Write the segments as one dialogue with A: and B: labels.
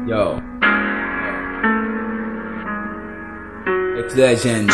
A: Yo. X-Legend.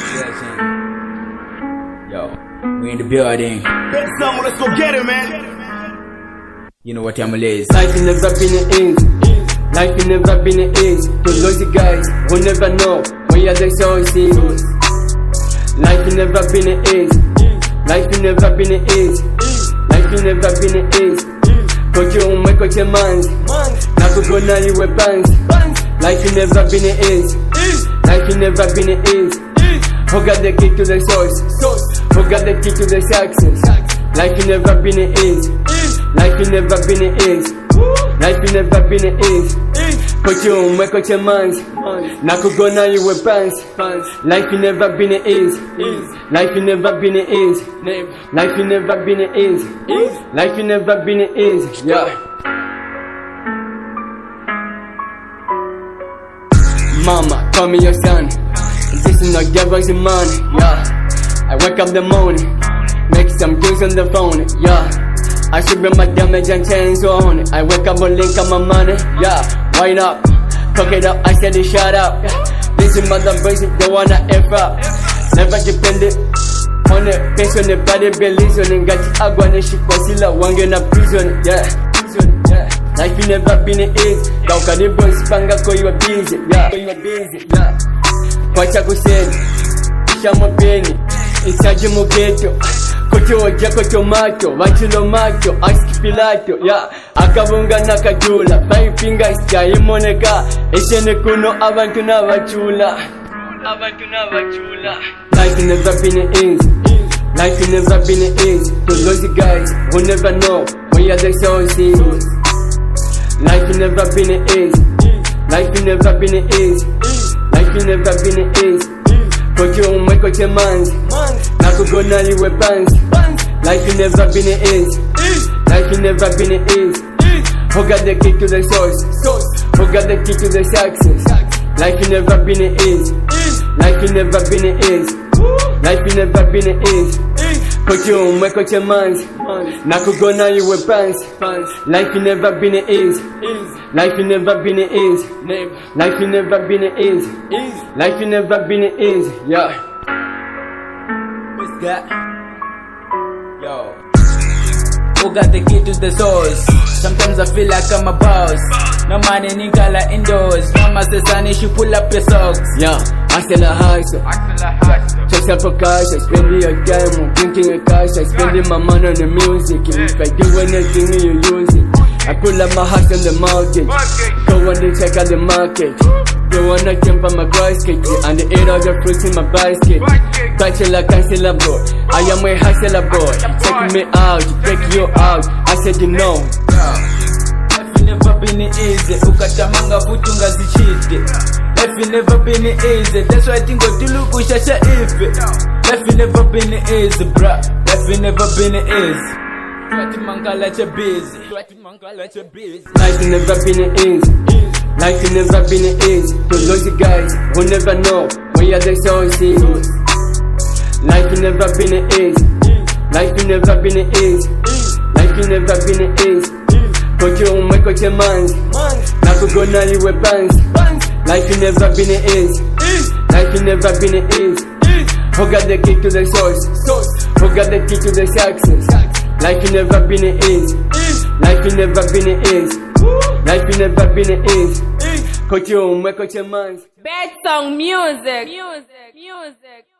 A: Yo. We in the building.
B: Bet someone, let's go get it, man.
A: You know what time it is.
C: Life has never been an easy. Life has never been an easy. To lazy guys who never know when you're the sources. Life has never been an easy. Life has never been an easy. Life has never been an easy. Koche umwe koche manzi na kugona liwe panzi. Life has never been an easy. Life has never been an easy. Who got the key to the source? Who got the key to the success? Life has never been an easy. Life has never been an easy. Life has never been an easy. Koche umwe koche manzi na kugona liwe panzi. Life has never been an easy. Life has never been an easy. Life has never been an easy. Life has never been an easy. Yeah. Mama, call me your son. This is not devil's money. Yeah. I wake up the morning, make some juice on the phone. Yeah. I should bring my damage and chains on it. I wake up and link up my money. Yeah. Wind up, cook it up. I said it shut up. This is mother boys, they wanna F up. Never depended on it. Pension the body believes on it. Got agua and she concealer. One in a prison. Yeah. Life has never been easy. Dauka the boys panga ko you are busy. Yeah. Kwacha kuseni isha mapeni isaje mugeto kocho oja kocho macho vachilo macho ask pilato. Yeah. Akabunga nakajula 5 fingers jaimoneka eshene kuno abantu nabachula. Life has never been easy. Life has never been easy. To those guys who never know when you're the sources. Life has never been easy. Life has never been easy. Life has never been easy. Koche umwe koche manzi na kugona liwe panzi. Life has never been easy. Life has never been easy. Who got the key to the source? Who got the key to the success? Life has never been easy. Life has never been easy. Life has never been easy. Koche umwe koche manzi na kugona liwe panzi. Life has never been easy. Life has never been easy. Life has never been easy. Life has never been easy. Yeah.
A: What's that? Yo. Who got the key to the source? Sometimes I feel like I'm a boss. No money in color indoors. Mama says honey, she pull up your socks.
C: Yeah, I still a hustle. Just up for cash, I spend your time drinking a cash. I spending my money on the music. And if I do anything, you use it. I pull up my house on the market. Go on and check out the market. They wanna jump on my basket and they eat all the fruits in my basket. Bachelor, cancel boy. I am a hustler boy. Check me out, check you out. I said you know.
A: Life has never been easy. Ukatamanga futunga zichite. Life has never been easy. That's why I think go to look ushasha ife. Life has never been easy, bruh. Life has never been easy.
C: Life has never been easy. Life has never been easy. To those guys who never know when you're the sources. Life has never been easy. Life has never been easy. Life has never been easy. Koche umwe koche manzi na kugona liwe panzi. Life has never been easy. Life has never been easy. Who got the key to the source? Who got the key to the success? Life has never been easy. Life has never been easy. Life has never been easy. Koche umwe koche manzi.
D: Bad song music.